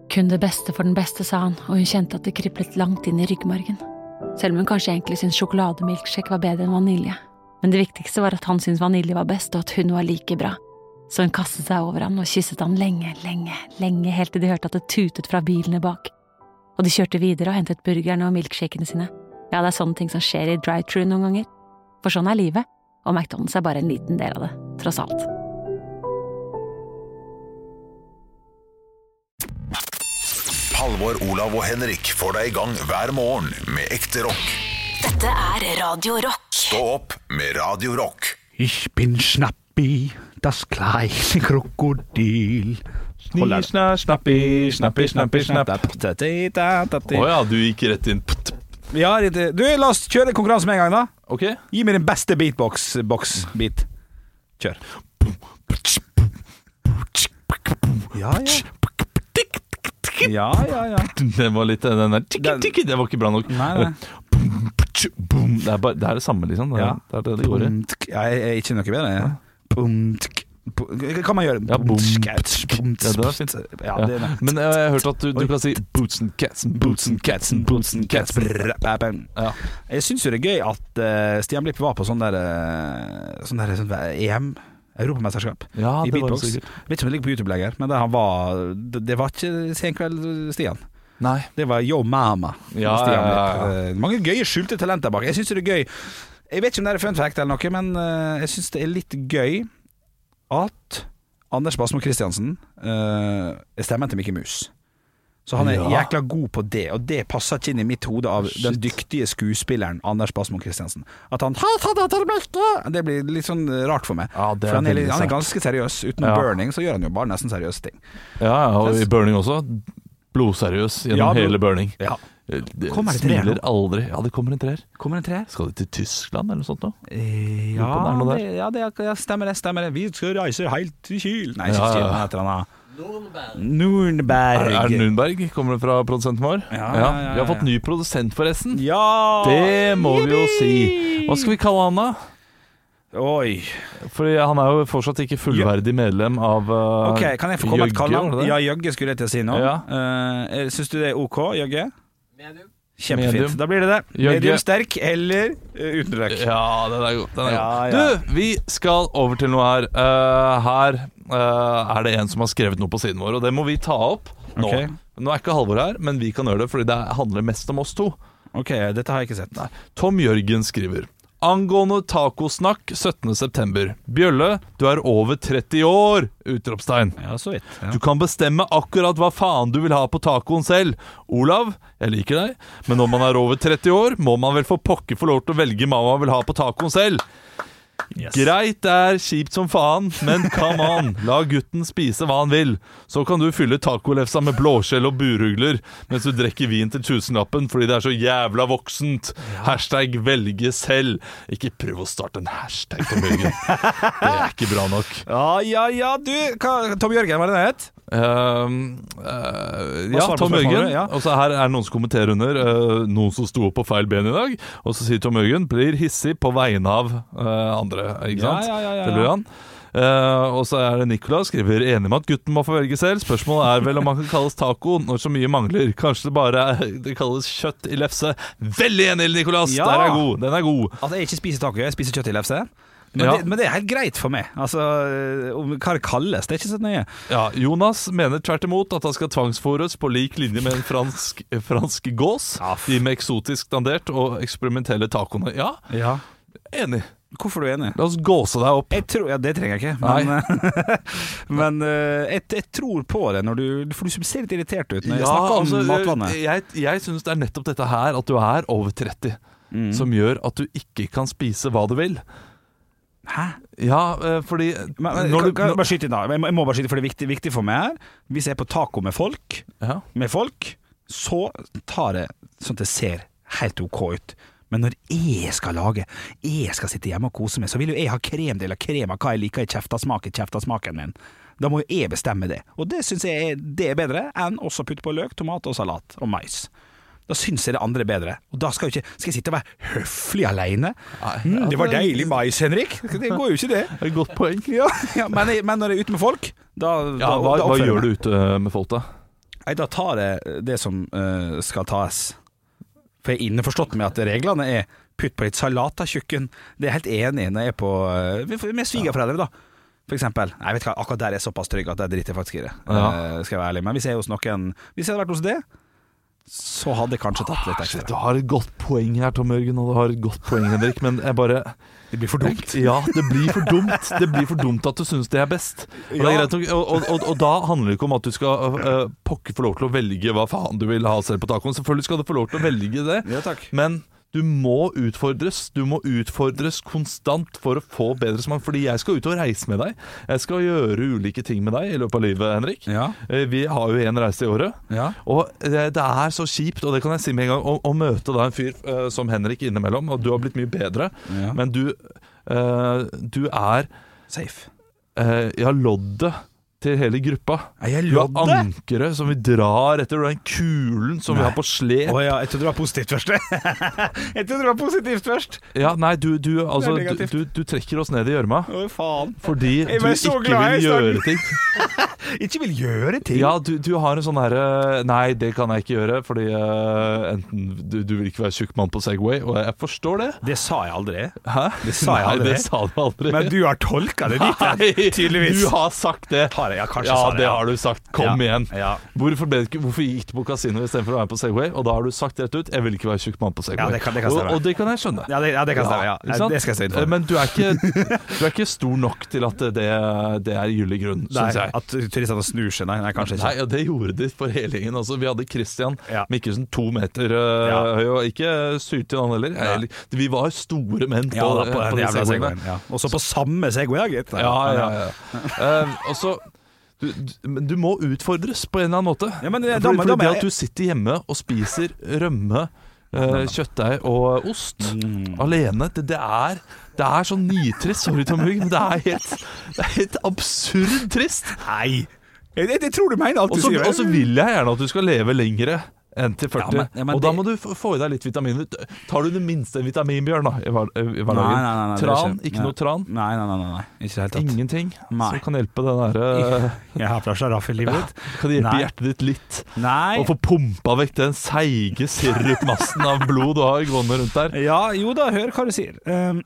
Kun det beste for den beste, sa han, og hun kjente at det kriblet langt inn i ryggmargen. Selv om hun kanskje egentlig syntes sjokolademilkshake var bedre enn vanilje. Men det viktigste var at han syntes vanilje var best, og at hun var like bra. Så hun kastet seg over han og kysset han lenge, helt til de hørte at det tutet fra bilene bak. Og de kjørte videre og hentet burgerne og milkshakene sine. Ja, det sånne ting som skjer i drive-thru noen ganger. For sånn livet, og McDonald's bare en liten del av det, tross alt. Halvor, Olav og Henrik får deg i gang hver morgen med ekte rock. Dette Radio Rock. Stå opp med Radio Rock. Ich bin Schnappi, das kleine Krokodil. Snappi. Åja, du gikk rett inn. Ja, du, la oss kjøre konkurranse med en gang da. Ok. Gi meg den beste beatbox-bit. Kjør. Ja. Det var litt den der tikki, det var ikke bra nok. Nei. Det er det samme liksom. Det er det går i. Jeg er ikke noe bedre. Hva kan man gjøre? Ja, det var fint. Men jeg har hørt at du kan si boots and cats. Ja. Jeg synes jo det er gøy at Stian Blipp var på sånn der EM Europamesterskap i beatbox. Jeg vet ikke om det ligger på YouTube lenger, men det var ikke Senkveld Stian. Nei. Det var Yo Mama. Stian Blipp. Mange gøye skjulte talenter bak. Jeg synes det er gøy. Jeg vet ikke om det er fun fact eller noe, men jeg synes det er litt gøy at Anders Basmo Christiansen er stemmen til Mikke Mus. Så han er jækla god på det, og det passer ikke inn i mitt hode av den dyktige skuespilleren Anders Basmo Christiansen. At han det blir litt sånn rart for meg. Ja, for han er ganske seriøs. Uten Burning så gjør han jo bare nesten seriøse ting. Ja, og i Burning også. Blodseriøs gjennom hele Burning. Ja. Det kommer det treer? Aldri. Ja, det kommer en treer. Skal de til Tyskland eller noe sånt nå? Det stemmer det. Vi skal reise helt til Kiel. Nei, ikke Kiel, men etter han Nürnberg. Er det Nürnberg? Kommer det fra produsenten vår? Ja. Vi har fått ny produsent forresten. Ja! Det må vi jo si. Hva skal vi kalle han da? Oi. Fordi han er jo fortsatt ikke fullverdig medlem av Ok, kan jeg få komme til kallen? Ja, Jøgge skulle jeg til å si nå. Synes du det er ok, Jøgge? Medium. Kjempefint, da blir det medium sterk eller uten røk. Ja, den er god. Du, vi skal over til noe her. Her er det en som har skrevet noe på siden vår, og det må vi ta opp nå. Nå er ikke Halvor her, men vi kan gjøre det, fordi det handler mest om oss to. Ok, dette har jeg ikke sett. Nei. Tom Jørgen skriver: angående tacosnakk 17. september. Bjølle, du er over 30 år! Utropstegn. Ja, så vidt. Ja. Du kan bestemme akkurat hva faen du vil ha på tacoen selv. Olav, jeg liker deg, men når man er over 30 år, må man vel for pokker få lov til å velge hva man vil ha på tacoen selv. Yes. Greit, det er kjipt som faen, men come on, la gutten spise hva han vil. Så kan du fylle tacolefsa med blåskjell og burugler mens du drikker vin til tusenlappen fordi det er så jævla voksent. Hashtag velge selv. Ikke prøv å starte en hashtag, Tom Jørgen. Det er ikke bra nok. Du, Tom Jørgen, hva er det het? Tom Jørgen. Og så her er det noen som kommenterer under noen som sto opp på feil ben i dag. Og så sier Tom Jørgen: blir hissig på vegne av andre, ikke sant? Ja. Og så er det Nicolas skriver: enig med at gutten må få velge selv. Spørsmålet er vel om han kan kalles taco når så mye mangler. Kanskje det bare det kalles kjøtt i lefse. Veldig enig, Nicolas, den er god. Altså, jeg ikke spiser taco, jeg spiser kjøtt i lefse. Men det er helt greit for meg. Altså, hva det kalles, det er ikke så nøye. Ja, Jonas mener tvert imot at han skal tvangsfôres på lik linje med en fransk gås. De med eksotisk dandert og eksperimentelle tacoene. Ja, enig. Hvorfor er du enig? La oss gåse deg opp. Det trenger jeg ikke. Men jeg tror på det for du ser litt irritert ut når jeg snakker om matvannet. Jeg synes det er nettopp dette her, at du er over 30, som gjør at du ikke kan spise hva du vil. Hæ? Ja, fordi bare skyte inn da. Jeg må bare skyte, for det er viktig for meg her. Hvis jeg er på taco med folk, så tar det sånn at det ser helt ok ut. Men når jeg skal sitte hjemme og kose meg, så vil jo jeg ha kremdel av krem av hva jeg liker i kjeftasmaken min. Da må jo jeg bestemme det. Og det synes jeg det er bedre enn også putte på løk, tomat og salat og mais. Da synes jeg det andre er bedre. Og da skal jeg sitte og være høflig alene. Det var deilig mais, Henrik. Det går jo ikke det. Det er et godt poeng. Men når jeg er ute med folk, hva gjør du ute med folk da? Da tar jeg det som skal tas. For jeg er innforstått med at reglene er putt på litt salat av kjøkken. Det er jeg helt enig når jeg er på med svigerforeldre, da. For eksempel. Nei, vet du hva, akkurat der er jeg såpass trygg at jeg driter faktisk i det. Skal jeg være ærlig. Men hvis jeg er hos noen, hvis jeg hadde vært hos det, så hadde jeg kanskje tatt litt ekstra. Du har et godt poeng her, Tom Jørgen, og du har et godt poeng, Henrik, men jeg bare... Det blir for dumt. Ja, det blir for dumt. Det blir for dumt at du synes det er best. Og, det er greit, og da handler det ikke om at du skal pokke få lov til å velge hva faen du vil ha selv på tacoen. Selvfølgelig skal du få lov til å velge det, ja, takk. Men du må utfordres. Du må utfordres konstant for å få bedre smak. Fordi jeg skal ut og reise med deg. Jeg skal gjøre ulike ting med deg i løpet av livet, Henrik. Ja. Vi har jo en reise i året. Ja. Og det er så kjipt, og det kan jeg si med en gang, å møte da en fyr som Henrik innimellom. Og du har blitt mye bedre. Ja. Men du er safe. Ja, loddet til hele gruppa. Du har ankeret som vi drar etter. Du har den kulen som vi har på slep. Ja, jeg trodde det var positivt først. Jeg trodde det var positivt først. Ja, nei, du trekker oss ned i gjørma. Faen. Fordi du ikke vil gjøre ting. Ikke vil gjøre ting? Ja, du har en sånn her nei, det kan jeg ikke gjøre, fordi enten du vil ikke være tjukk mann på Segway, og jeg forstår det. Det sa jeg aldri. Hæ? Det sa jeg aldri. Nei, det sa du aldri. Men du har tolket det ditt, tydeligvis. Du har sagt det. Ja, det har du sagt. Kom igjen. Ja. Hvorfor gikk du på kasino i stedet for å være på Segway? Og da har du sagt rett ut, jeg vil ikke være tjukk mann på Segway. Ja, det kan stemme. Og det kan jeg skjønne. Ja, det kan stemme. Ja. Det skal jeg si for. Men du er ikke stor nok til at det er gyldig grunn, synes jeg. At turistene snur seg, nei, kanskje ikke. Nei, det gjorde de for hele gjengen. Altså, vi hadde Christian Mikkelsen 2 meter høy, og ikke syrt til han heller. Ja. Vi var store menn på den jævla Segwayen. Og så på samme Segway, gitt. Ja. Og så du må utfordres på en eller annen måte. Ja, men det at du sitter hjemme og spiser rømme, kjøttdeig og ost alene, det er så nitrist. Sorry, Tom Jørgen, men det er helt absurd trist. Nei, jeg tror du mener alt du sier. Og så vil jeg gjerne at du skal leve lengre enn til 40. Men og da må du få i deg litt vitaminer. Tar du det minste vitaminbjørn da i hverdagen? Nei, tran? Ikke noe tran? Nei, ikke helt tatt. Ingenting som kan hjelpe det der Jeg har plass av raff i livet ditt. Kan det hjelpe hjertet ditt litt? Og få pumpa vekk den seige sirupmassen av blod du har gående rundt der? Ja, jo da, hør hva du sier.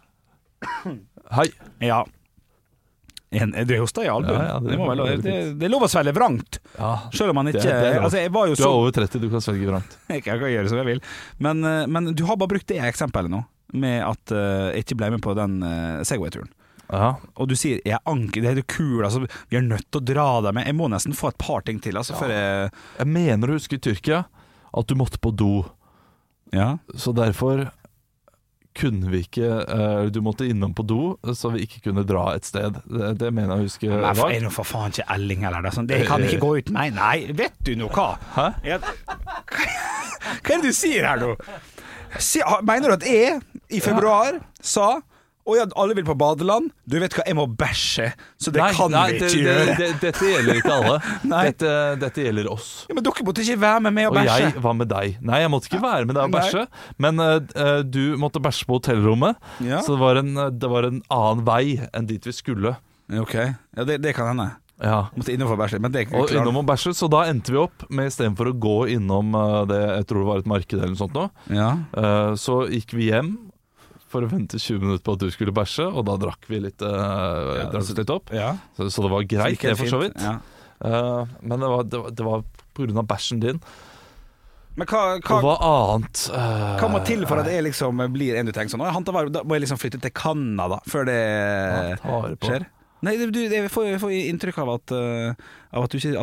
Hei. Ja. Du er hos deg i albuen. Det er lov å svelge vrangt. Selv om man ikke jeg var jo Du er over 30, du kan svelge vrangt. Jeg kan gjøre som jeg vil. Men du har bare brukt det eksempelet nå, med at jeg ikke ble med på den Segway-turen. Og du sier det er kul, altså, vi er nødt til å dra deg med. Jeg må nesten få et par ting til før jeg mener å huske i Tyrkia at du måtte på do. Så derfor kunne vi ikke du måtte innom på do, så vi ikke kunne dra et sted. Det mener jeg å huske. Jeg er nå for faen ikke Elling heller. Det kan ikke gå uten meg. Nei, vet du nå hva? Hæ? Hva er det du sier her nå? Mener du at jeg i februar sa alle vil på badeland. Du vet hva, jeg må bæsje, så det kan vi ikke gjøre. Dette gjelder ikke alle. Dette gjelder oss. Ja, men dere måtte ikke være med meg og bæsje. Og jeg var med deg. Nei, jeg måtte ikke være med deg og bæsje. Men du måtte bæsje på hotellrommet. Så det var en annen vei enn dit vi skulle. Ok, ja, det kan hende. Måtte innom for å bæsje, men det og innom å bæsje, så da endte vi opp med, i stedet for å gå innom det, jeg tror det var et marked eller noe sånt nå, så gikk vi hjem for å vente 20 minutter på at du skulle bæsje, og da drakk vi litt, opp. Så det var greit, det for så vidt. Men det var på grunn av bæsjen din. Men og hva annet? Hva må til for at det liksom blir en du tenker sånn? Da må jeg liksom flytte til Canada før det skjer? Nei, jeg får inntrykk av at jeg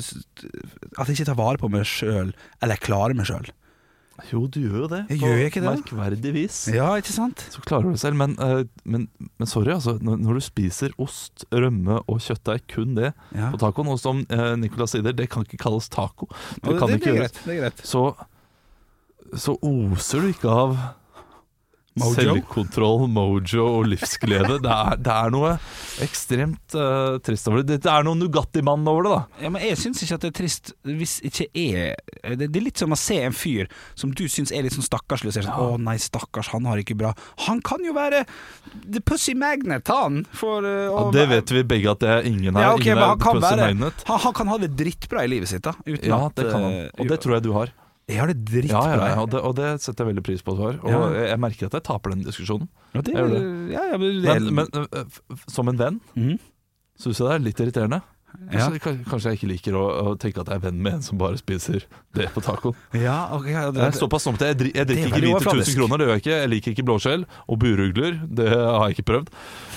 ikke tar vare på meg selv, eller klarer meg selv. Jo, du gjør jo det. Jeg gjør ikke det. Merkverdigvis. Ja, ikke sant? Så klarer du det selv, men sorry, altså, når du spiser ost, rømme og kjøttdeig, kun det på tacoen, og som Nicolas sier, det kan ikke kalles taco. Det kan ikke gjøres. Det er greit. Så oser du ikke av selvkontroll, mojo og livsglede. Det er noe ekstremt trist over det. Det er noe Nugatti-mann over det, da. Ja, men jeg synes ikke at det er trist hvis ikke det er litt som å se en fyr som du synes er litt sånn stakkarslig, og sier sånn, å nei, stakkars, han har ikke bra. Han kan jo være the pussy magnet, han. Det vet vi begge at det er ingen her. Ja, okay, ingen han kan pussy være, magnet. Han kan ha det drittbra i livet sitt, da. Uten det kan han. Og det tror jeg du har. Jeg har det drittbra. Ja, og det setter jeg veldig pris på at du har. Og jeg merker at jeg taper den diskusjonen. Men som en venn synes jeg det er litt irriterende. Kanskje jeg ikke liker å tenke at jeg er venn med en som bare spiser det på tacoen. Det er såpass snomt. Jeg drikker ikke vin til 1000 kroner, det gjør jeg ikke. Jeg liker ikke blåskjell og burugler. Det har jeg ikke prøvd.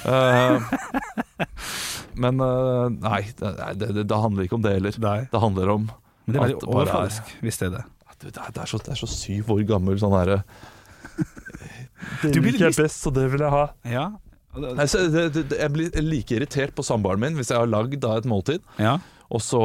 Men nei, det handler ikke om det heller. Det handler om men det er veldig overfladisk, hvis det er det. Det er så 7 år gammel sånn her. Det liker jeg best, så det vil jeg ha. Ja. Jeg blir like irritert på samboeren min hvis jeg har lagd et måltid. Og så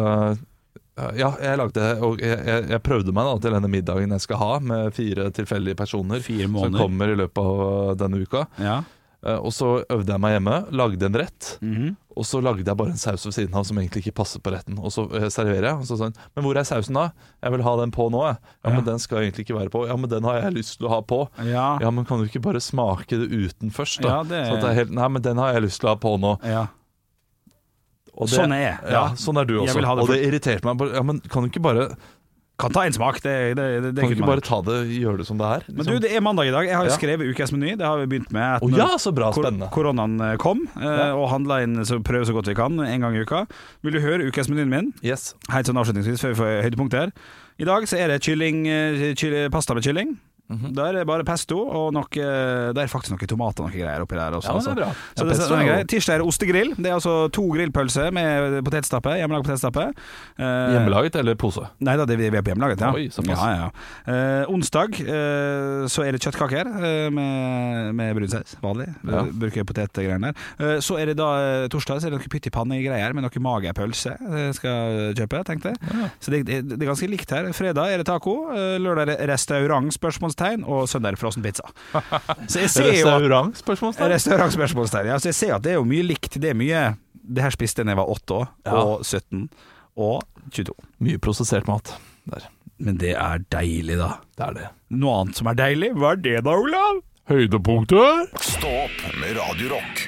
jeg prøvde meg da til denne middagen jeg skal ha med 4 tilfeldige personer som kommer i løpet av denne uka. Og så øvde jeg meg hjemme, lagde en rett, og så lagde jeg bare en saus ved siden av som egentlig ikke passer på retten. Og så serverer jeg, og så sånn, men hvor er sausen da? Jeg vil ha den på nå, jeg. Men den skal egentlig ikke være på. Ja, men den har jeg lyst til å ha på. Ja, men kan du ikke bare smake det uten først da? Så at det er helt, nei, men den har jeg lyst til å ha på nå. Og det, sånn er jeg. Sånn er du også. Og det irriterte meg. Ja, men kan du ikke bare... Kan ta en smak, det kan du ikke bare ta det, gjøre det som det er liksom. Men du, det er mandag i dag. Jeg har jo skrevet ukes meny. Det har vi begynt med så bra, spennende. Koronaen kom og handlet inn, så prøver så godt vi kan en gang i uka. Vil du høre ukes menyen min? Yes. Helt sånn avslutningsvis før vi får høydepunkt her. I dag så er det pasta med kylling. Der er det bare pesto og noe, det er faktisk noen tomater og noe greier oppi der også. Det er bra. Så det er greit. Tirsdag er det ostegrill. Det er altså 2 grillpølser med potetstappe, hjemmelaget potetstappe. Hjemmelaget eller pose? Nei da, vi er på hjemmelaget, Oi, såpass. Onsdag så er det kjøttkaker med brunsaus, vanlig. Bruker potetgreier der. Så er det da torsdag så er det noen pyttipanne-greier med noe magepølse skal kjøpe, tenkte jeg. Så det er ganske likt her. Fredag er det taco, lørdag er det restaurant, spørsmålstegn, og søndag er det frossen pizza. Så jeg ser restaurant, spørsmålstegn? Restaurant, spørsmålstegn, ja. Så jeg ser at det er jo mye likt. Det er mye. Det her spiste jeg da jeg var 8 år, og 17, og 22. Mye prosessert mat der. Men det er deilig, da. Det er det. Noe annet som er deilig, hva er det da, Olav? Høydepunkter. Stå opp med Radio Rock.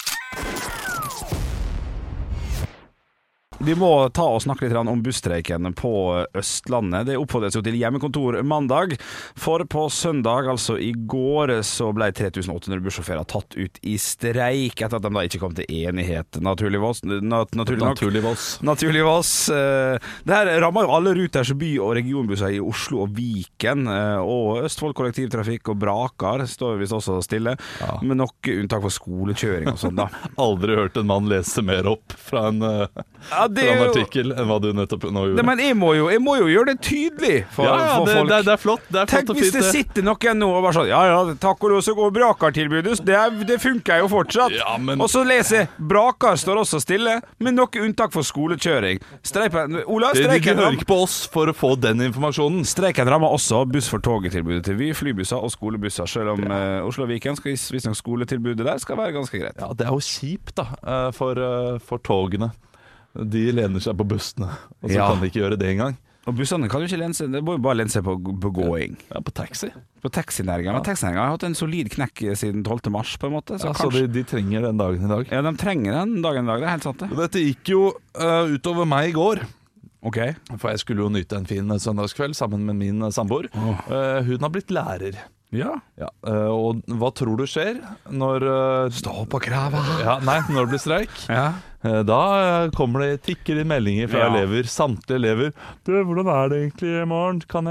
Vi må ta og snakke litt om busstreiken på Østlandet. Det oppfordres jo til hjemmekontor mandag, for på søndag, altså i går, så ble 3800 bussjåfører tatt ut i streik etter at de da ikke kom til enighet, naturligvis. Det her rammer jo alle Ruters by- og regionbusser i Oslo og Viken, og Østfold kollektivtrafikk og Brakar står visst også stille, med noe unntak for skolekjøring og sånn da. Aldri hørt en mann lese mer opp fra en artikkel enn hva du nettopp nå gjorde. Men jeg må jo gjøre det tydelig for folk. Det er flott. Det er tenk flott hvis det sitter noen nå og bare sånn, takk og lov, så går Brakar-tilbudet, det funker jo fortsatt. Og så leser jeg, Brakar står også stille, med noe unntak for skolekjøring. Ola, streiken Du hører ikke på oss for å få den informasjonen. Streiken rammer også buss for toget-tilbudet til Vy, flybusser og skolebusser, selv om Oslo og Viken skal visst nok skoletilbudet der skal være ganske greit. Ja, det er jo kjipt da, for togene. De lener seg på bussene, og så kan de ikke gjøre det engang. Og bussene kan jo ikke lene seg, det må jo bare lene seg på gåing. Ja, på taxi. På taxinæringen. Men taxinæringen har hatt en solid knekk siden 12. mars, på en måte. Så, så de trenger den dagen i dag. Ja, de trenger den dagen i dag, det er helt sant det. Dette gikk jo utover meg i går. Ok. For jeg skulle jo nyte en fin søndagskveld sammen med min samboer. Hun har blitt lærer. Ja. Og hva tror du skjer når Stå på kravet. Når det blir streik? Da kommer det tikker inn meldinger fra elever, samtlige elever. Du, hvordan er det egentlig i morgen? Kan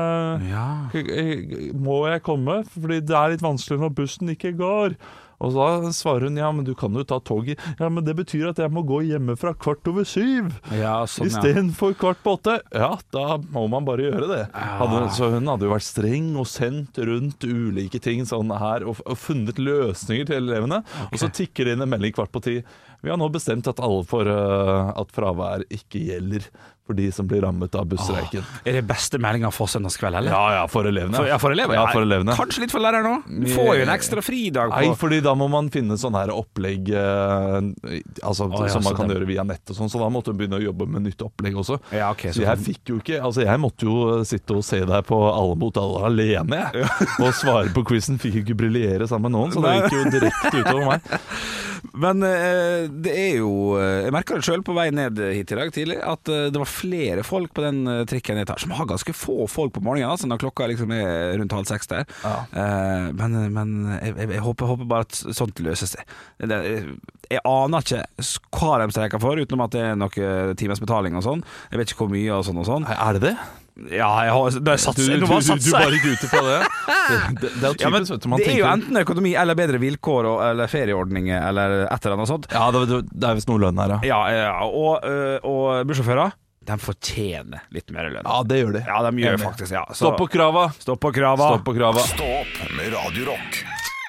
må jeg komme? Fordi det er litt vanskelig når bussen ikke går. Og så svarer hun, men du kan jo ta toget. Ja, men det betyr at jeg må gå hjemmefra 6:15. I stedet for 7:15. Ja, da må man bare gjøre det. Så hun hadde jo vært streng og sendt rundt ulike ting sånn her, og funnet løsninger til elevene. Og så tikker det inn en melding 9:15. Vi har nå bestemt at alle får at fravær ikke gjelder for de som blir rammet av busstreiken. Er det beste meldingen for søndagskveld, eller? Ja, for elevene. For elevene? Ja, for elevene. Kanskje litt for læreren også? Vi får jo en ekstra fridag på... Nei, fordi da må man finne sånn her opplegg som man kan gjøre via nett og sånn, så da måtte hun begynne å jobbe med nytt opplegg også. Ja, ok. Så jeg fikk jo ikke, jeg måtte jo sitte og se deg på Alle mot alle alene, og svare på quizen, fikk jo ikke briljere sammen med noen, så det gikk jo direkte utover meg. Men det er jo jeg merker det selv på vei ned hit i dag tidlig at det var flere folk på den trikken jeg tar som har ganske få folk på morgenen altså når klokka liksom er rundt 5:30 der men jeg håper bare at sånt løser seg jeg aner ikke hva de streiker for utenom at det er noe timers betaling og sånn jeg vet ikke hvor mye og sånn Er det det? Ja, du bare gikk ut fra det. Det er jo typisk, vet du. Det er jo enten økonomi eller bedre vilkår eller ferieordninger eller et eller annet sånt. Ja, det er visst noe lønn her, ja. Og bussjåfører, de fortjener litt mer lønn. Ja, det gjør de. Ja, de gjør faktisk, ja. Stopp på krava. Stå opp med Radio Rock.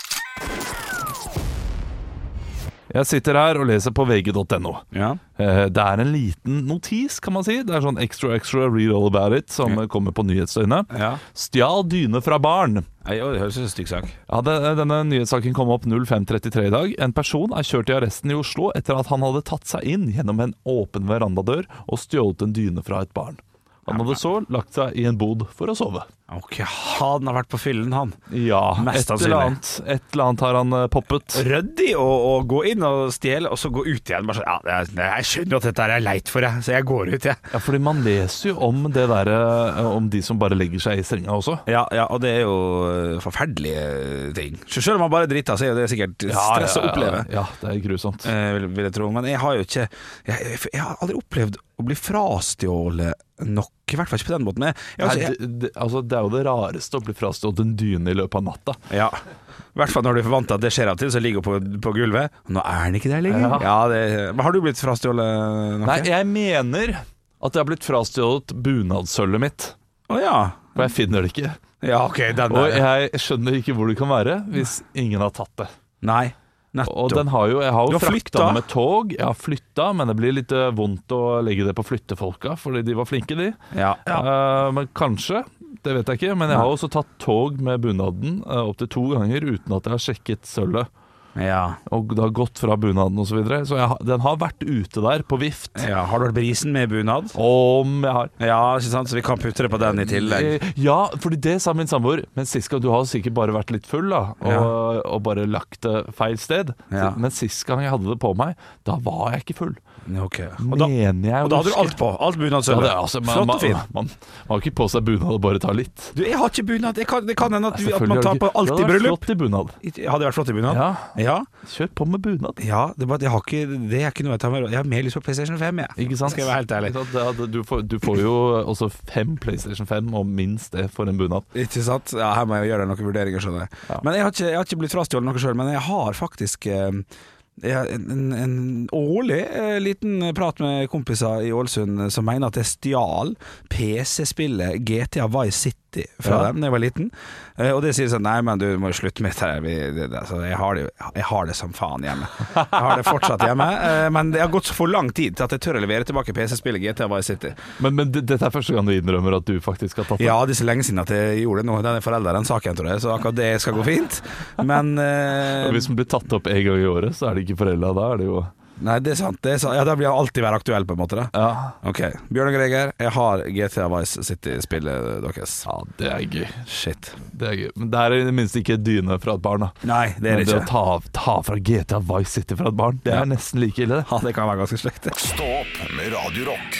Jeg sitter her og leser på vg.no. Ja. Det er en liten notis, kan man si. Det er sånn extra read all about it som kommer på nyhetsdøgnet. Ja. Stjal dyne fra barn. Det høres ut som en stygg sak. Ja, denne nyhetssaken kom opp 05:33 i dag. En person er kjørt i arresten i Oslo etter at han hadde tatt seg inn gjennom en åpen verandadør og stjålet en dyne fra et barn. Han hadde så lagt seg i en bod for å sove. Ok, han har vært på fyllen, han. Ja, et eller annet har han poppet. Røddig å gå inn og stjele, og så gå ut igjen. Bare sånn, jeg skjønner jo at dette er leit for deg, så jeg går ut, jeg. Ja, fordi man leser jo om det der, om de som bare legger seg i strenga også. Ja, og det er jo forferdelige ting. Selv om man bare driter, så er det sikkert stress å oppleve. Ja, det er grusomt. Vil jeg tro, men jeg har jo ikke jeg har aldri opplevd å bli frastjålet nok, i hvert fall ikke på den måten. Det er jo det rareste å bli frastjålet en dyne i løpet av natta. Ja, i hvert fall når du forventer at det skjer av til, så ligger hun på gulvet. Nå er den ikke der lenger. Men har du blitt frastjålet noe? Nei, jeg mener at jeg har blitt frastjålet bunadssølvet mitt. Ja. For jeg finner det ikke. Ja, ok, den der. Og jeg skjønner ikke hvor det kan være hvis ingen har tatt det. Nei. Og jeg har jo frakta den med tog. Jeg har flytta, men det blir litt vondt å legge det på flyttefolka, fordi de var flinke, de. Ja. Men kanskje, det vet jeg ikke. Men jeg har også tatt tog med bunaden opp til 2 ganger uten at jeg har sjekket sølvet. Ja. Og det har gått fra bunaden og så videre. Så den har vært ute der på vift. Ja, har du vært brisen med bunad? Om jeg har. Ja, ikke sant, så vi kan putte det på den i tillegg. Ja, fordi det sa min samboer. Men sist gang, du har sikkert bare vært litt full da, og bare lagt det feil sted. Ja. Men sist gang jeg hadde det på meg, da var jeg ikke full. Okay. Og da hadde du alt på? Alt bunadsølv? Ja, flott og fin. Man har ikke på seg bunad og bare tar litt. Du, jeg har ikke bunad. Det kan hende at man tar på alt i bryllup. Du hadde vært flott i bunad. Hadde jeg vært flott i bunad? Ja. Kjør på med bunad. Ja, det er ikke noe jeg tar med. Jeg har mer lyst på PlayStation 5, jeg. Ikke sant? Skal jeg være helt ærlig. Du får jo også 5 PlayStation 5 og minst det for en bunad. Ikke sant? Ja, her må jeg gjøre noen vurderinger, skjønner jeg. Ja. Men jeg har ikke blitt frastjålet noe selv, men jeg har faktisk en årlig liten prat med kompiser i Ålesund som mener at jeg stjal PC-spillet GTA Vice City fra dem da jeg var liten, og det sier sånn, nei, men du må jo slutte med det altså, jeg har det som faen hjemme. Jeg har det fortsatt hjemme, men det har gått for lang tid til at jeg tør å levere tilbake PC-spillet GTA Vice City. Men dette er første gang du innrømmer at du faktisk har tatt det? Ja, det er så lenge siden at jeg gjorde det nå. Den er foreldre, den saken, tror jeg, så akkurat det skal gå fint. Men hvis man blir tatt opp en gang i året, så er det ikke foreldre, da er det jo... Nei, det er sant. Ja, da blir jeg alltid være aktuell på en måte da. Ja. Ok, Bjørn og Greger, jeg har GTA Vice City-spillet deres. Ja, det er gøy. Shit. Det er gøy. Men det er i det minste ikke dyne fra et barn da. Nei, det er det ikke. Det å ta fra GTA Vice City fra et barn, det er nesten like ille. Ja, det kan være ganske slekt. Stå opp med Radio Rock.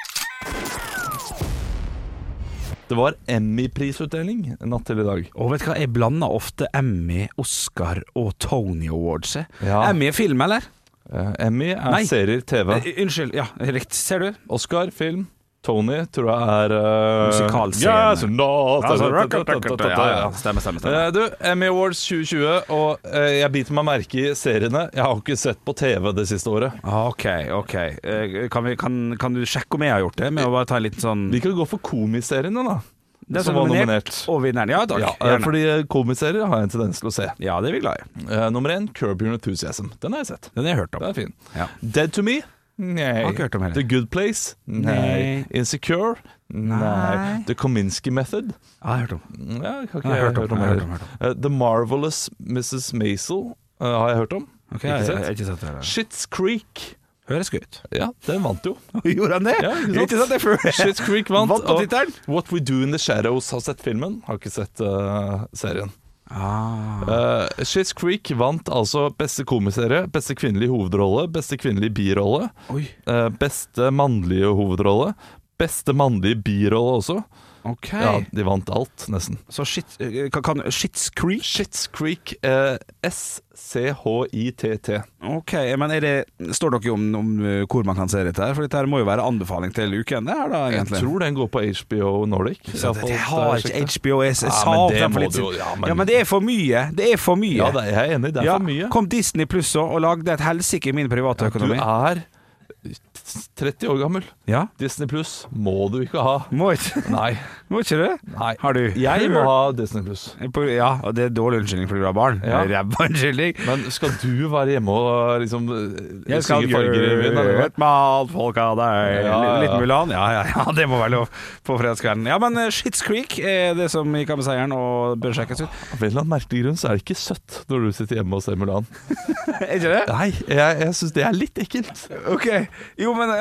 Det var Emmy-prisutdeling natt til i dag. Og vet du hva, jeg blander ofte Emmy, Oscar og Tony Awards. Ja. Emmy er film, eller? Emmy er serier, TV. Unnskyld, ja, riktig. Ser du? Oscar, film. Tony tror jeg er musikalscene. Stemmer. Du, Emmy Awards 2020, og jeg biter meg merke i seriene. Jeg har ikke sett på TV det siste året. Ok. Kan du sjekke om jeg har gjort det? Med å bare ta en liten sånn... Vi kan gå for komiseriene da. Det som var nominert. Og vinneren, ja takk. Ja, fordi komiserier har jeg en tendens til å se. Ja, det er vi glad i. Nummer 1, Curb Your Enthusiasm. Den har jeg sett. Den har jeg hørt om. Den er fin. Ja. Dead to Me. Nei. Har ikke hørt om heller. The Good Place? Nei. Insecure? Nei. The Kominsky Method? Jeg har hørt om. Ja, har ikke hørt om heller. The Marvelous Mrs. Maisel har jeg hørt om. Okay, jeg har ikke sett det. Schitt's Creek. Høres ut. Ja, den vant jo. Gjorde han det? Ja, jeg har ikke sett det før. Schitt's Creek vant på tittelen. What We Do in the Shadows. Har sett filmen, har ikke sett serien. Schitt's Creek vant altså beste komiserie, beste kvinnelige hovedrolle, beste kvinnelige birolle, beste mannlige hovedrolle, beste mannlige birolle også. Okay. Ja, de vant alt, nesten. Så Schitt's Creek? Schitt's Creek, SCHITT. Ok, men står det noe om hvor man kan se dette her? For dette her må jo være anbefaling til uken, det her da, egentlig. Jeg tror den går på HBO Nordic. Så det har ikke HBO, jeg sa opp den for litt siden. Ja, men det er for mye. Ja, jeg er enig, det er for mye. Kom Disney Plus og lagde et helsike i min private økonomi. Du er 30 år gammel. Ja. Disney Plus må du ikke ha. Må ikke? Nei. Må ikke det? Nei. Har du? Jeg må ha Disney Plus. Ja, og det er dårlig unnskyldning fordi du har barn. Ja. Ræva unnskyldning. Men skal du være hjemme og liksom jeg skal gjøre et malt folk av deg. Litt Mulan? Ja, det må være lov på fredagskvelden. Ja, men Schitt's Creek er det som gikk av med seieren og bør sjekkes ut. Av en eller annen merkelig grunn så er det ikke søtt når du sitter hjemme og ser Mulan. Er ikke det? Nei, jeg synes det er litt ekkelt. Ok, jo, men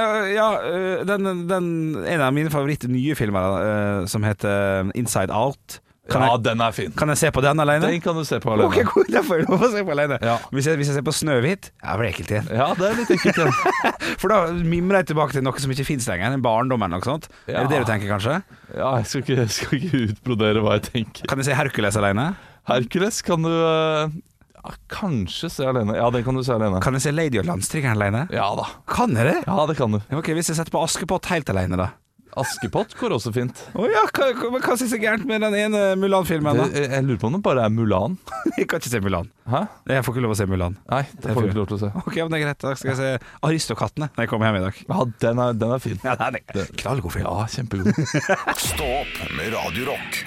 en av mine favoritte nye filmer som heter Inside Out. Den er fin. Kan jeg se på den alene? Den kan du se på alene. Ok, cool, da får jeg lov å se på alene. Ja. Hvis jeg ser på Snøhvit, det er ekkelt igjen. Ja, det er litt ekkelt igjen. For da mimrer jeg tilbake til noe som ikke finnes lenger, en barndom eller noe sånt. Er det du tenker, kanskje? Ja, jeg skal ikke utbrodere hva jeg tenker. Kan jeg se Hercules alene? Hercules kan du kanskje se alene. Ja, den kan du se alene. Kan jeg se Lady og Landstrykeren alene? Ja da. Kan jeg det? Ja, det kan du. Ok, hvis jeg setter på Askepott helt alene da? Askepott går også fint. Ja, hva synes jeg gærent med den ene Mulan-filmen da? Jeg lurer på om det bare er Mulan. Jeg kan ikke se Mulan. Hæ? Jeg får ikke lov å se Mulan. Nei, det får du ikke lov til å se. Ok, men det er greit. Da skal jeg se Aristokattene når jeg kommer hjem i dag. Ja, den er fin. Ja, den er knallgod film. Ja, kjempegod. Stå opp med Radio Rock.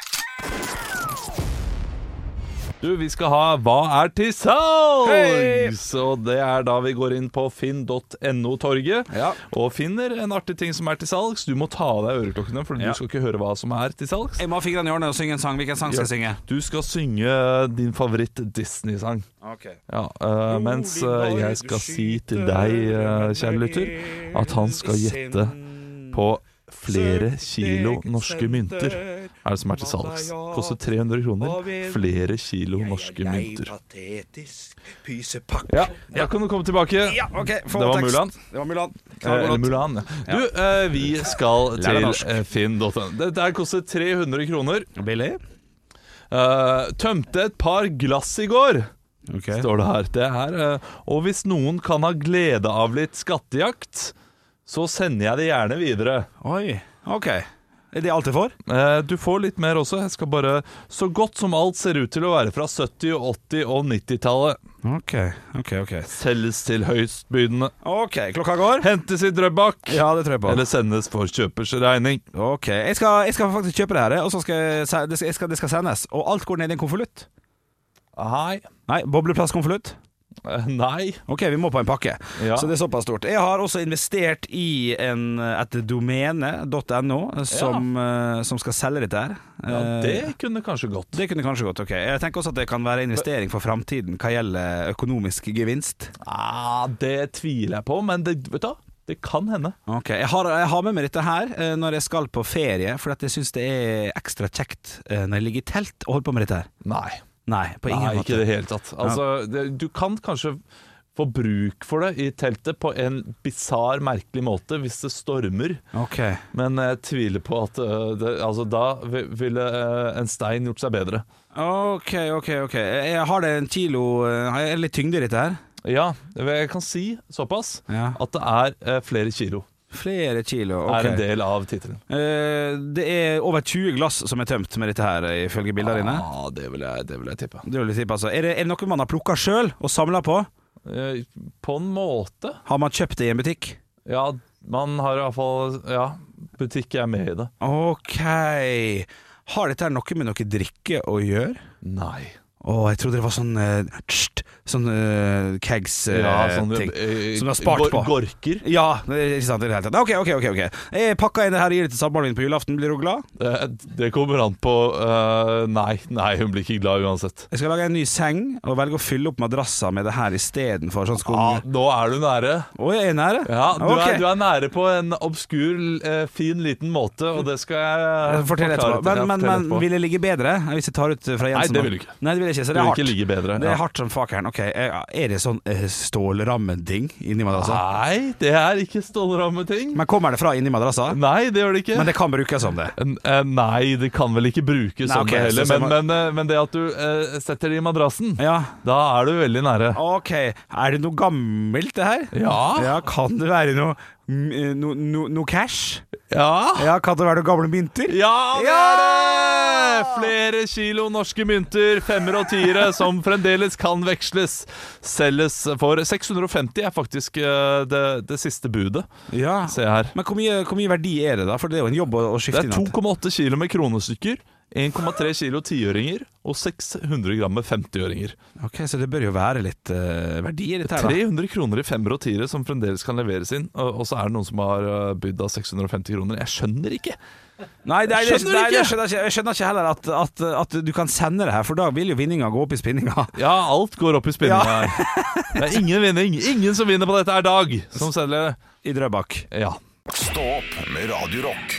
Du, vi skal ha Hva er til salgs? Hey! Så det er da vi går inn på finn.no-torget og finner en artig ting som er til salgs. Du må ta av deg øreklokkene, for du skal ikke høre hva som er til salgs. Jeg må ha fingrene i hjørnet og synge en sang. Hvilken sang skal jeg synge? Du skal synge din favoritt Disney-sang. Okay. Mens jeg skal si til deg, kjære lytter, at han skal gjette på flere kilo norske mynter er det som er til salgs. Koster 300 kroner. Flere kilo norske mynter. Ja, da kan du komme tilbake. Ja, okay, det var Mulan. Eller Mulan, ja. Du, vi skal til finn.no. Det der koster 300 kroner. Billig. Tømte et par glass i går. Okay. Står det her. Det her. Og hvis noen kan ha glede av litt skattejakt, så sender jeg det gjerne videre. Oi, ok. Er det alt jeg får? Du får litt mer også. Jeg skal bare så godt som alt ser ut til å være fra 70-, 80- og 90-tallet. Ok. Selges til høystbydende. Ok, klokka går. Hentes i Drøbak. Ja, det tror jeg på. Eller sendes for kjøpers regning. Ok, jeg skal faktisk kjøpe det her, og så skal det skal sendes. Og alt går ned i en konvolutt. Nei, bobleplastkonvolutt. Nei. Ok, vi må på en pakke. Så det er såpass stort. Jeg har også investert i et domene.no som skal selge dette her. Det kunne kanskje gått. Ok. Jeg tenker også at det kan være investering for fremtiden hva gjelder økonomisk gevinst. Det tviler jeg på, men vet du, det kan hende. Ok, jeg har med meg dette her når jeg skal på ferie, for jeg synes det er ekstra kjekt når jeg ligger i telt og holder på med dette her. Nei, på ingen måte. Ikke det hele tatt. Altså, du kan kanskje få bruk for det i teltet på en bizarr, merkelig måte hvis det stormer. Okay. Men jeg tviler på at da ville en stein gjort seg bedre. Ok. Jeg har det en kilo. Har jeg litt tyngde i dette her? Ja, jeg kan si såpass at det er flere kilo. Flere kilo, ok. Er en del av tittelen. Det er over 20 glass som er tømt med dette her, ifølge bildene dine. Ja, det vil jeg tippe. Det vil jeg tippe, altså. Er det noe man har plukket selv og samlet på? På en måte. Har man kjøpt det i en butikk? Ja, man har i hvert fall, butikk er med i det. Ok. Har dette noe med noe drikke å gjøre? Nei. jeg trodde det var sånn kegs sånn, ting som du har spart på. Gorker? Ja, ikke sant i det hele tatt. Ok. Jeg pakka inn det her og gir det til samboeren min på julaften. Blir hun glad? Det kommer an på Nei, hun blir ikke glad uansett. Jeg skal lage en ny seng og velge å fylle opp madrasser med det her istedenfor sånn skog. Nå er du nære. Jeg er nære? Ja, du er nære på en obskur, fin, liten måte, og det skal jeg fortelle etterpå. Men vil det ligge bedre hvis jeg tar ut fra Jensen? Nei, det vil du ikke. Nei, det vil jeg ikke, så det er hardt. Ikke ligge bedre. Det er hardt som fakeren. Ok, er det sånn stålrammeting inni madrassa? Nei, det er ikke stålrammeting. Men kommer det fra inni madrassa? Nei, det gjør det ikke. Men det kan brukes som det? Nei, det kan vel ikke brukes som det heller. Men det at du setter det i madrassen, da er du veldig nære. Ok, er det noe gammelt det her? Ja. Kan det være noe cash? Ja. Kan det være noen gamle mynter? Ja, det er det! Flere kilo norske mynter, 5-ere og 10-ere, som fremdeles kan veksles. Selges for 650 er faktisk det siste budet. Ja, se her. Men hvor mye verdi er det da? For det er jo en jobb å skifte inn. Det er 2,8 kilo med kronestykker, 1,3 kilo 10-øringer og 600 gram med 50-øringer. Ok, så det bør jo være litt verdi i dette her da. 300 kroner i 5-ere og 10-ere som fremdeles kan leveres inn, og så er det noen som har bydd av 650 kroner. Jeg skjønner ikke. Nei, jeg skjønner ikke heller at du kan sende det her, for da vil jo vinninga gå opp i spinninga. Ja, alt går opp i spinninga her. Det er ingen vinning. Ingen som vinner på dette er Dag, som selger det i Drøbak. Ja. Stå opp med Radio Rock.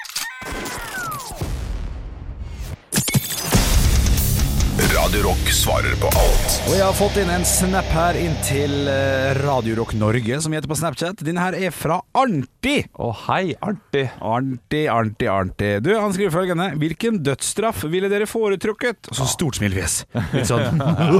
Radio Rock svarer på alt. Og jeg har fått inn en snap her inn til Radio Rock Norge, som heter på Snapchat. Denne her er fra Arnti. Hei, Arnti. Arnti. Du, han skriver følgende: hvilken dødsstraff ville dere foretrukket? Så stort smilfjes. Litt sånn.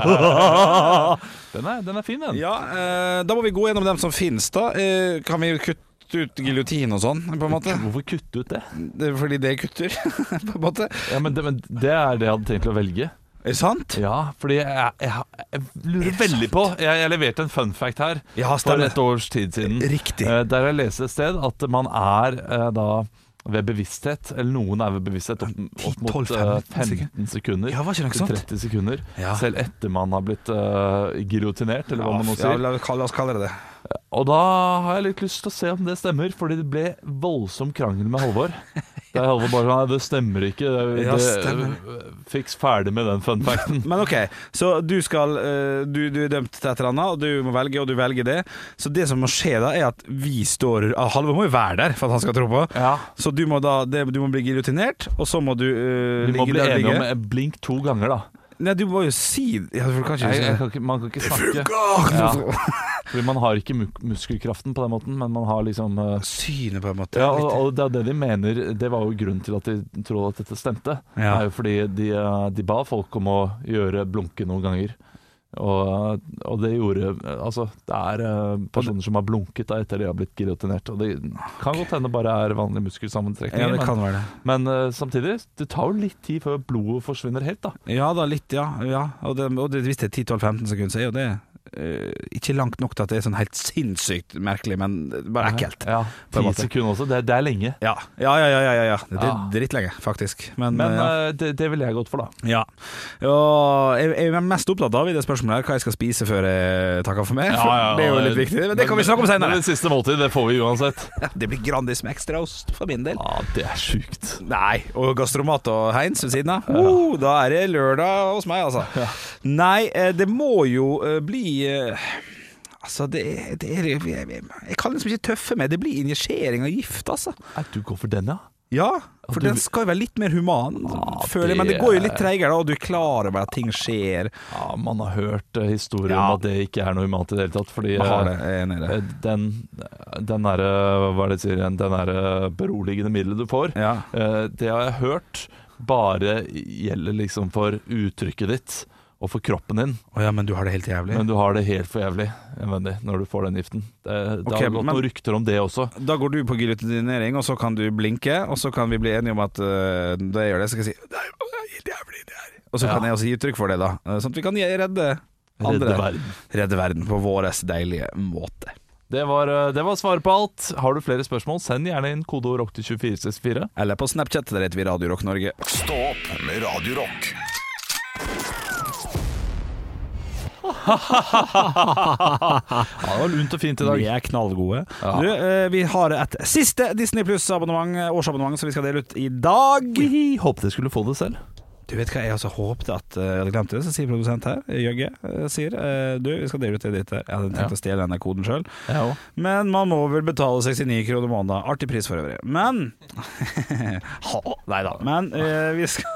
Den er fin, den. Ja, da må vi gå gjennom dem som finnes da. Kan vi kutte ut giljotin og sånn, på en måte? Hvorfor kutte ut det? Det er fordi det kutter, på en måte. Ja, men det er det jeg hadde tenkt å velge. Er det sant? Ja, fordi jeg lurer veldig på. Jeg leverte en fun fact her for et års tid siden. Riktig. Der jeg leste et sted at man er da ved bevissthet, eller noen er ved bevissthet opp mot 15 sekunder til 30 sekunder, selv etter man har blitt giljotinert, eller hva man nå sier. La oss kalle det det. Og da har jeg litt lyst til å se om det stemmer, fordi det ble voldsom krangel med Halvor. Det er Halvor bare sånn: det stemmer ikke. Fiks ferdig med den fun facten. Men ok, så du er dømt til et eller annet, og du må velge, og du velger det. Så det som må skje da, er at vi står Halvor må jo være der for at han skal tro på. Så du må bli giljotinert, og så må du ligge der. Vi må bli enige om blink 2 ganger da. Nei, du må jo si man kan ikke snakke. Fordi man har ikke muskelkraften på den måten, men man har liksom synet på en måte. Ja, og det er det de mener. Det var jo grunnen til at de trodde at dette stemte. Det er jo fordi de ba folk om å gjøre blunke noen ganger. Og det gjorde altså, det er personer som har blunket da, etter de har blitt giljotinert. Og det kan godt hende bare er vanlig muskelsammentrekning. Ja, det kan være det. Men samtidig, det tar jo litt tid før blodet forsvinner helt da. Ja da, litt, ja. Og det hvis det er 10-12-15 sekunder, så er jo det ikke langt nok til at det er sånn helt sinnssykt merkelig, men bare ekkelt. Ja, 10 sekunder også, det er lenge. Ja. Det er drittlenge, faktisk. Men det vil jeg gått for da. Ja. Og jeg er mest opptatt av i det spørsmålet her hva jeg skal spise før jeg takker for meg. Det er jo litt viktig, men det kan vi snakke om senere. Det siste måltid, det får vi uansett. Det blir Grandis med ekstra ost for min del. Ja, det er sykt. Nei, og Gastromat og Heinz ved siden av. Da er det lørdag hos meg, altså. Nei, det må jo bli altså jeg kan liksom ikke tøffe meg. Det blir injisering av gift, altså. Du går for den, ja? Ja, for den skal jo være litt mer human, føler jeg. Men det går jo litt treigere da, og du er klar over at ting skjer. Ja, man har hørt historier om at det ikke er noe humant i det hele tatt. Fordi den der, hva er det jeg sier igjen, den der beroligende middelet du får, det har jeg hørt bare gjelder liksom for uttrykket ditt og for kroppen din. Men du har det helt jævlig. Men du har det helt for jævlig, når du får den giften. Det har gått noen rykter om det også. Da går du på giljotinering, og så kan du blinke, og så kan vi bli enige om at da jeg gjør det, så kan jeg si det er helt jævlig det her. Og så kan jeg også gi uttrykk for det da, sånn at vi kan redde verden på vår deilige måte. Det var svaret på alt. Har du flere spørsmål, send gjerne inn kodeord ROCK til 2464. Eller på Snapchat, der heter vi Radio Rock Norge. Stå opp med Radio Rock. Det var lunt og fint i dag. Vi er knallgode. Ja. Du, vi har et siste Disney Plus-abonnement, årsabonnement, som vi skal dele ut i dag. Håpet jeg skulle få det selv. Du vet hva, jeg også håpte at jeg hadde glemt det, så sier produsent her, Jøgge, sier du, vi skal dele ut det ditt. Jeg hadde tenkt å stjele denne koden selv. Men man må vel betale 69 kroner måneden. Artig pris for øvrig. Men Neida. Men vi skal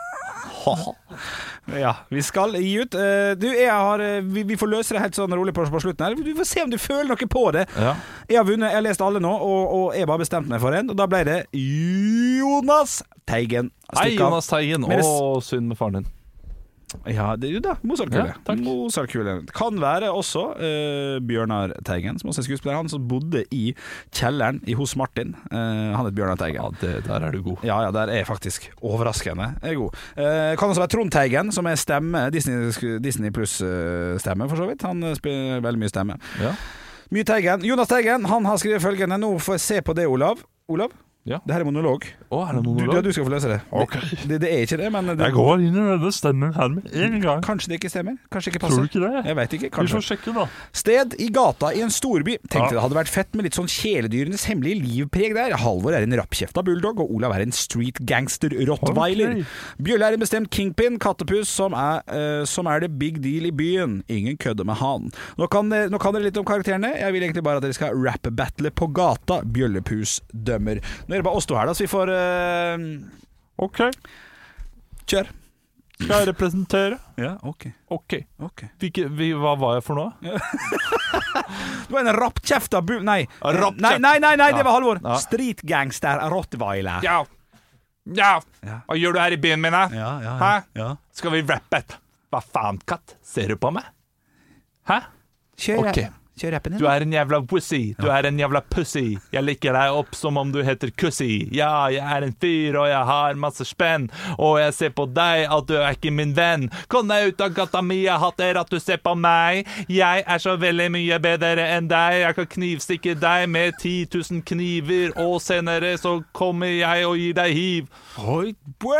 Ja, vi skal gi ut. Du, vi får løse det helt sånn rolig på slutten her. Du får se om du føler noe på det. Jeg har vunnet, jeg har lest alle nå, og jeg bare bestemte meg for en, og da ble det Jonas Teigen. Hei, Jonas Teigen. Synd med faren din. Ja, det er jo da, Mozart-kule. Takk. Mozart-kule. Kan være også Bjørnar Teigen, som også er skuespiller. Han som bodde i kjelleren hos Martin. Han heter Bjørnar Teigen. Ja, der er du god. Ja, der er jeg faktisk overraskende. Jeg er god. Kan også være Trond Teigen, som er stemme, Disney Plus stemme for så vidt. Han spiller veldig mye stemme. Ja. Mye Teigen. Jonas Teigen, han har skrevet følgende. Nå får jeg se på det, Olav. Ja. Det her er monolog. Er det monolog? Du skal få løse det. Okay. Det er ikke det, men jeg går inn i denne stemmen her med en gang. Kanskje det ikke stemmer. Kanskje ikke passer. Tror du ikke det? Jeg vet ikke, kanskje. Vi får sjekke da. Sted i gata i en storby. Tenkte det hadde vært fett med litt sånn kjæledyrenes hemmelige livpreg der. Halvor er en rappkjefta bulldog, og Olav er en street gangster rottweiler. Bjølle er en bestemt kingpin, kattepus, som er det big deal i byen. Ingen kødder med han. Nå kan dere litt om karakterene. Jeg vil egentlig bare at dere skal rap-battle på gata. Bjøllepus dømmer. Nå er det bare oss to her da, så vi får Ok. Kjør. Skal jeg representere? Ja, ok. Hva var jeg for noe? Du var en rappkjefta Nei, det var Halvor. Street gangster rottweiler. Ja. Hva gjør du her i byen min, da? Hæ? Skal vi rappe? Hva faen, katt? Ser du på meg? Hæ? Kjør rappen din. Du er en jævla pussy. Du er en jævla pussy. Jeg liker deg opp som om du heter Kussy. Ja, jeg er en fyr, og jeg har masse spenn. Og jeg ser på deg at du er ikke min venn. Kom deg ut av gata mi, jeg hater at du ser på meg. Jeg er så veldig mye bedre enn deg. Jeg kan knivstikke deg med 10 000 kniver, og senere så kommer jeg og gir deg hiv. Oi,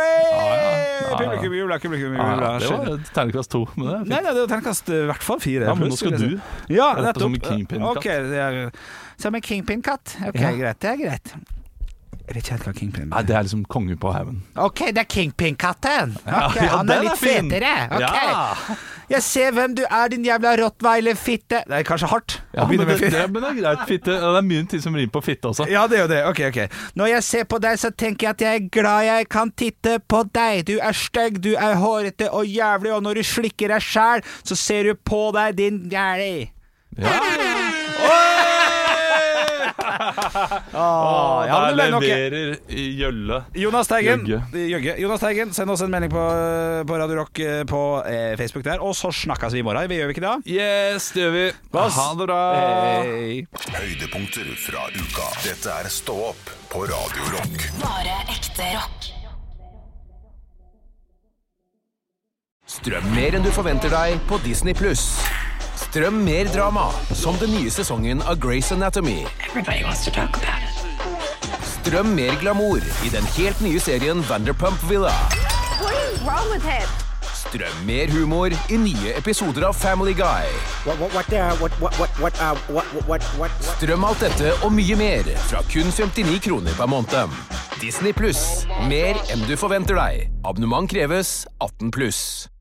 publikum jubler. Det var terningkast 2. Nei, det var terningkast i hvert fall 4. Ja, men nå skal du. Ja, nettopp. Som en kingpin-katt. Ok, som en kingpin-katt. Ok, greit, det er greit. Jeg vet ikke helt hva kingpin er. Nei, det er liksom kongen på haugen. Ok, det er kingpin-katten. Ok, han er litt fetere. Ok. Jeg ser hvem du er, din jævla rottweiler-fitte. Det er kanskje hardt. Ja, men det er greit, fitte. Det er mye tid som rimer på fitte også. Ja, det er jo det. Ok. Når jeg ser på deg, så tenker jeg at jeg er glad jeg kan titte på deg. Du er stygg, du er hårete og jævlig, og når du slikker deg sjæl, så ser du på deg, din jævlig. Ja. Der leverer Jølle. Jonas Teigen, send oss en melding på Radio Rock på Facebook der. Og så snakkes vi i morgen. Vi gjør vi ikke det? Yes, det gjør vi. Ha det bra. Hei. Høydepunkter fra uka. Dette er Stå opp på Radio Rock. Bare ekte rock. Strøm mer enn du forventer deg på Disney+. Strøm mer drama, som den nye sesongen av Grey's Anatomy. Strøm mer glamour i den helt nye serien Vanderpump Villa. Strøm mer humor i nye episoder av Family Guy. Strøm alt dette og mye mer fra kun 59 kroner per måned. Disney+, mer enn du forventer deg. Abonnement kreves 18+.